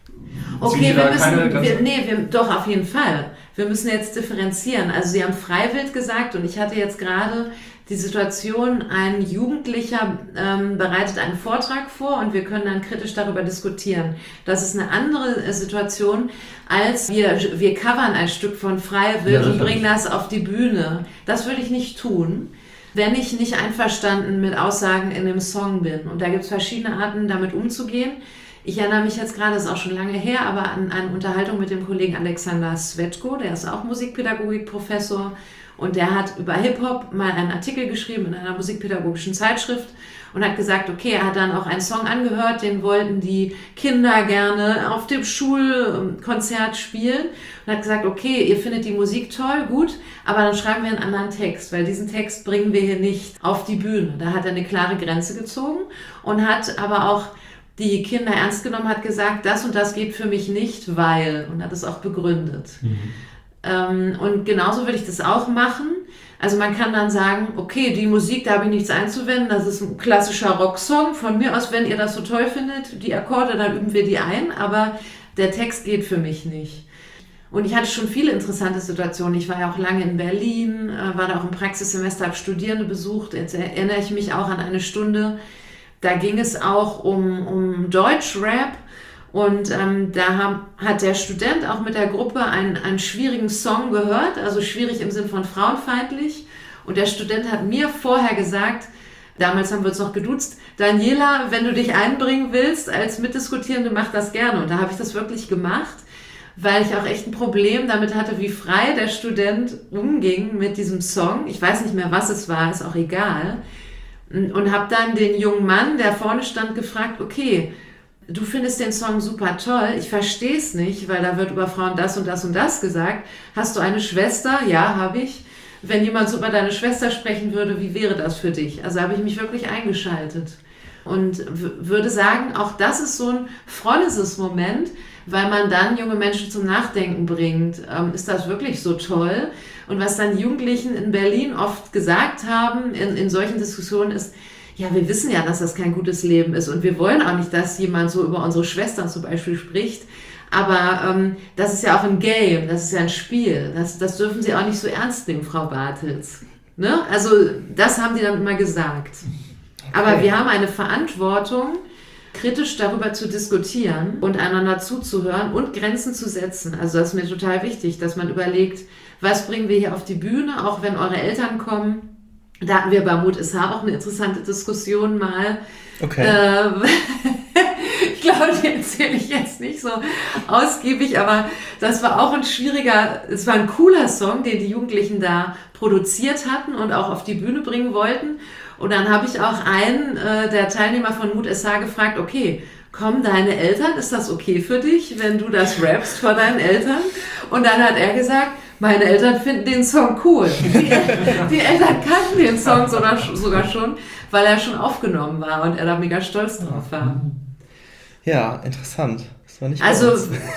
Okay, wir müssen, wir, nee, wir, doch, auf jeden Fall. Wir müssen jetzt differenzieren. Also Sie haben freiwillig gesagt und ich hatte jetzt gerade die Situation, ein Jugendlicher ähm, bereitet einen Vortrag vor und wir können dann kritisch darüber diskutieren. Das ist eine andere Situation, als wir, wir covern ein Stück von Freiwill ja, und bringen das auf die Bühne. Das würde ich nicht tun, wenn ich nicht einverstanden mit Aussagen in dem Song bin. Und da gibt es verschiedene Arten, damit umzugehen. Ich erinnere mich jetzt gerade, das ist auch schon lange her, aber an eine Unterhaltung mit dem Kollegen Alexander Svetko, der ist auch Musikpädagogikprofessor und der hat über Hip-Hop mal einen Artikel geschrieben in einer musikpädagogischen Zeitschrift und hat gesagt, okay, er hat dann auch einen Song angehört, den wollten die Kinder gerne auf dem Schulkonzert spielen und hat gesagt, okay, ihr findet die Musik toll, gut, aber dann schreiben wir einen anderen Text, weil diesen Text bringen wir hier nicht auf die Bühne. Da hat er eine klare Grenze gezogen und hat aber auch die Kinder ernst genommen, hat gesagt, das und das geht für mich nicht, weil, und hat es auch begründet. Mhm. Ähm, und genauso würde ich das auch machen. Also man kann dann sagen, okay, die Musik, da habe ich nichts einzuwenden, das ist ein klassischer Rocksong, von mir aus, wenn ihr das so toll findet, die Akkorde, dann üben wir die ein, aber der Text geht für mich nicht. Und ich hatte schon viele interessante Situationen. Ich war ja auch lange in Berlin, war da auch im Praxissemester, habe Studierende besucht, jetzt erinnere ich mich auch an eine Stunde. Da ging es auch um, um Deutschrap und ähm, da haben, hat der Student auch mit der Gruppe einen, einen schwierigen Song gehört, also schwierig im Sinn von frauenfeindlich. Und der Student hat mir vorher gesagt, damals haben wir uns noch geduzt, Daniela, wenn du dich einbringen willst als Mitdiskutierende, mach das gerne. Und da habe ich das wirklich gemacht, weil ich auch echt ein Problem damit hatte, wie frei der Student umging mit diesem Song. Ich weiß nicht mehr, was es war, ist auch egal. Und habe dann den jungen Mann, der vorne stand, gefragt, okay, du findest den Song super toll, ich verstehe es nicht, weil da wird über Frauen das und das und das gesagt. Hast du eine Schwester? Ja, habe ich. Wenn jemand so über deine Schwester sprechen würde, wie wäre das für dich? Also habe ich mich wirklich eingeschaltet und w- würde sagen, auch das ist so ein Phronesis-Moment, weil man dann junge Menschen zum Nachdenken bringt. Ähm, ist das wirklich so toll? Und was dann die Jugendlichen in Berlin oft gesagt haben in, in solchen Diskussionen ist, ja, wir wissen ja, dass das kein gutes Leben ist und wir wollen auch nicht, dass jemand so über unsere Schwestern zum Beispiel spricht, aber ähm, das ist ja auch ein Game, das ist ja ein Spiel, das, das dürfen Sie auch nicht so ernst nehmen, Frau Bartels. Ne? Also das haben die dann immer gesagt. Okay. Aber wir haben eine Verantwortung, kritisch darüber zu diskutieren und einander zuzuhören und Grenzen zu setzen. Also das ist mir total wichtig, dass man überlegt, was bringen wir hier auf die Bühne, auch wenn eure Eltern kommen. Da hatten wir bei Mut ist Haar auch eine interessante Diskussion mal. Okay. Äh, ich glaube, die erzähle ich jetzt nicht so ausgiebig, aber das war auch ein schwieriger, es war ein cooler Song, den die Jugendlichen da produziert hatten und auch auf die Bühne bringen wollten. Und dann habe ich auch einen äh, der Teilnehmer von Mut ist Haar gefragt, okay, kommen deine Eltern, ist das okay für dich, wenn du das rappst vor deinen Eltern? Und dann hat er gesagt, meine Eltern finden den Song cool. Die, die Eltern kannten den Song sogar, sogar schon, weil er schon aufgenommen war und er da mega stolz drauf war. Ja, interessant. Das war nicht also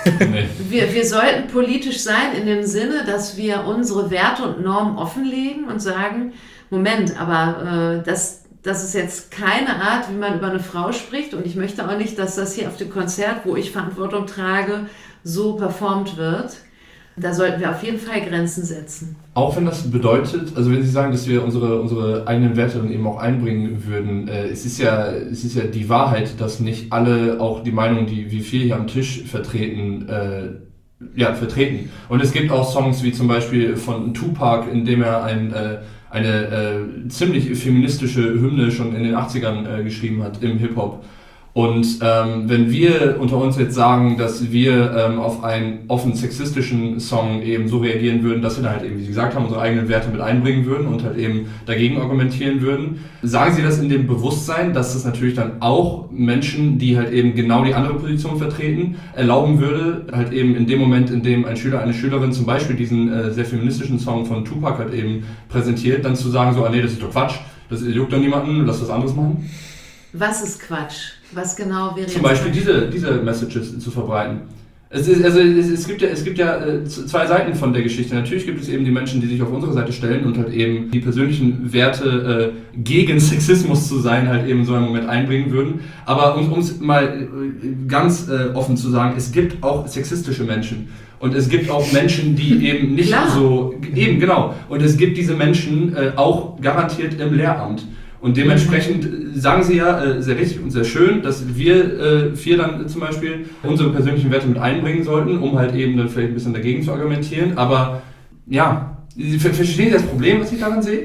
wir, wir sollten politisch sein in dem Sinne, dass wir unsere Werte und Normen offenlegen und sagen, Moment, aber äh, das, das ist jetzt keine Art, wie man über eine Frau spricht und ich möchte auch nicht, dass das hier auf dem Konzert, wo ich Verantwortung trage, so performt wird. Da sollten wir auf jeden Fall Grenzen setzen. Auch wenn das bedeutet, also wenn Sie sagen, dass wir unsere, unsere eigenen Werte dann eben auch einbringen würden, äh, es ist ja, es ist ja die Wahrheit, dass nicht alle auch die Meinung, die wie wir hier am Tisch vertreten, äh, ja, vertreten. Und es gibt auch Songs wie zum Beispiel von Tupac, in dem er ein, äh, eine äh, ziemlich feministische Hymne schon in den achtzigern äh, geschrieben hat im Hip-Hop. Und ähm, wenn wir unter uns jetzt sagen, dass wir ähm, auf einen offen sexistischen Song eben so reagieren würden, dass wir da halt eben, wie Sie gesagt haben, unsere eigenen Werte mit einbringen würden und halt eben dagegen argumentieren würden, sagen Sie das in dem Bewusstsein, dass das natürlich dann auch Menschen, die halt eben genau die andere Position vertreten, erlauben würde, halt eben in dem Moment, in dem ein Schüler, eine Schülerin zum Beispiel diesen äh, sehr feministischen Song von Tupac halt eben präsentiert, dann zu sagen so, ah nee, das ist doch Quatsch, das juckt doch niemanden, lass was anderes machen? Was ist Quatsch? Was genau wäre Zum Beispiel diese, diese Messages zu verbreiten. Es, ist, also es, es gibt ja, es gibt ja äh, zwei Seiten von der Geschichte. Natürlich gibt es eben die Menschen, die sich auf unsere Seite stellen und halt eben die persönlichen Werte äh, gegen Sexismus zu sein, halt eben so einen Moment einbringen würden. Aber um es mal äh, ganz äh, offen zu sagen, es gibt auch sexistische Menschen. Und es gibt auch Menschen, die eben nicht Klar. so... Eben, genau. Und es gibt diese Menschen äh, auch garantiert im Lehramt. Und dementsprechend sagen Sie ja äh, sehr richtig und sehr schön, dass wir äh, vier dann zum Beispiel unsere persönlichen Werte mit einbringen sollten, um halt eben dann vielleicht ein bisschen dagegen zu argumentieren. Aber ja, verstehen Sie das Problem, was ich daran sehe?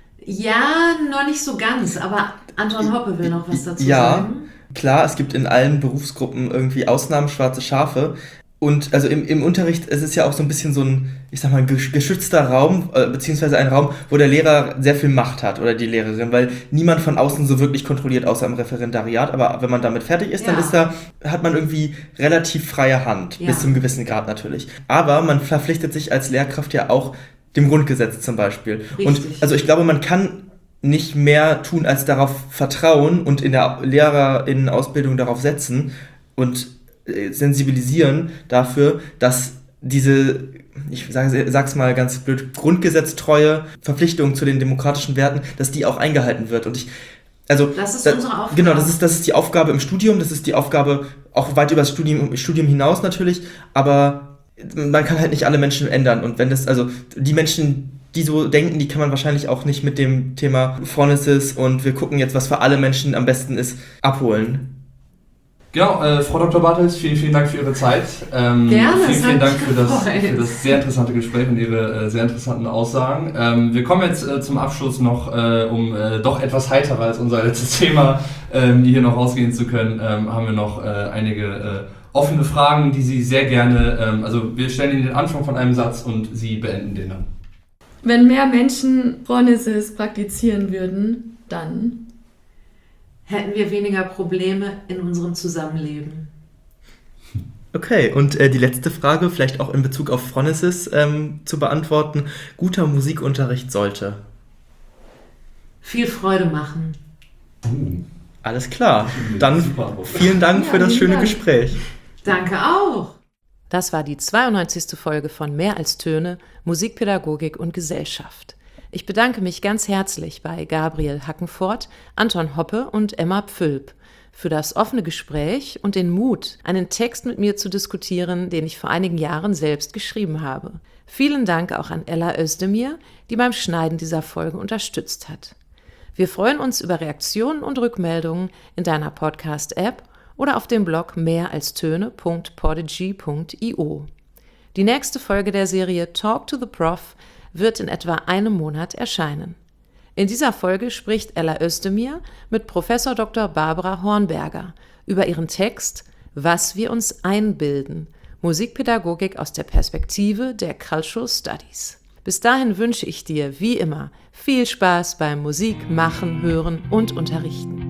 Ja, noch nicht so ganz, aber Anton Hoppe will noch was dazu ja, sagen. Klar, es gibt in allen Berufsgruppen irgendwie Ausnahmen, schwarze Schafe. Und also im, im Unterricht, es ist ja auch so ein bisschen so ein, ich sag mal, geschützter Raum, äh, beziehungsweise ein Raum, wo der Lehrer sehr viel Macht hat oder die Lehrerin, weil niemand von außen so wirklich kontrolliert, außer im Referendariat. Aber wenn man damit fertig ist, Ja. dann ist da, hat man irgendwie relativ freie Hand, Ja. bis zum gewissen Grad natürlich. Aber man verpflichtet sich als Lehrkraft ja auch dem Grundgesetz zum Beispiel. Richtig. Und also ich glaube, man kann nicht mehr tun, als darauf vertrauen und in der LehrerInnen-Ausbildung darauf setzen und sensibilisieren dafür, dass diese, ich sage, sag's mal ganz blöd, grundgesetztreue Verpflichtung zu den demokratischen Werten, dass die auch eingehalten wird. Und ich, also, Das ist da, unsere Aufgabe. Genau, das ist, das ist die Aufgabe im Studium, das ist die Aufgabe auch weit über das Studium, Studium hinaus natürlich, aber man kann halt nicht alle Menschen ändern. Und wenn das, also die Menschen, die so denken, die kann man wahrscheinlich auch nicht mit dem Thema Phronesis und wir gucken jetzt, was für alle Menschen am besten ist, abholen. Genau, äh, Frau Doktor Bartels, vielen, vielen Dank für Ihre Zeit. Ähm, Gerne, vielen, es vielen hat Dank mich für das, gefreut. für das sehr interessante Gespräch und Ihre äh, sehr interessanten Aussagen. Ähm, wir kommen jetzt äh, zum Abschluss noch, äh, um äh, doch etwas heiterer als unser letztes Thema ähm, hier noch rausgehen zu können, ähm, haben wir noch äh, einige äh, offene Fragen, die Sie sehr gerne, ähm, also wir stellen Ihnen den Anfang von einem Satz und Sie beenden den dann. Wenn mehr Menschen Phronesis praktizieren würden, dann... Hätten wir weniger Probleme in unserem Zusammenleben. Okay, und äh, die letzte Frage, vielleicht auch in Bezug auf Phronesis ähm, zu beantworten. Guter Musikunterricht sollte? Viel Freude machen. Uh. Alles klar. Dann Super. vielen Dank Ja, für das vielen schöne Dank. Gespräch. Danke auch. Das war die zweiundneunzigste Folge von Mehr als Töne, Musikpädagogik und Gesellschaft. Ich bedanke mich ganz herzlich bei Gabriel Hackenfort, Anton Hoppe und Emma Pfülp für das offene Gespräch und den Mut, einen Text mit mir zu diskutieren, den ich vor einigen Jahren selbst geschrieben habe. Vielen Dank auch an Ella Özdemir, die beim Schneiden dieser Folge unterstützt hat. Wir freuen uns über Reaktionen und Rückmeldungen in deiner Podcast-App oder auf dem Blog mehralstöne punkt podigy punkt io. Die nächste Folge der Serie Talk to the Prof wird in etwa einem Monat erscheinen. In dieser Folge spricht Ella Özdemir mit Professor Doktor Barbara Hornberger über ihren Text Was wir uns einbilden, Musikpädagogik aus der Perspektive der Cultural Studies. Bis dahin wünsche ich dir, wie immer, viel Spaß beim Musik machen, hören und unterrichten.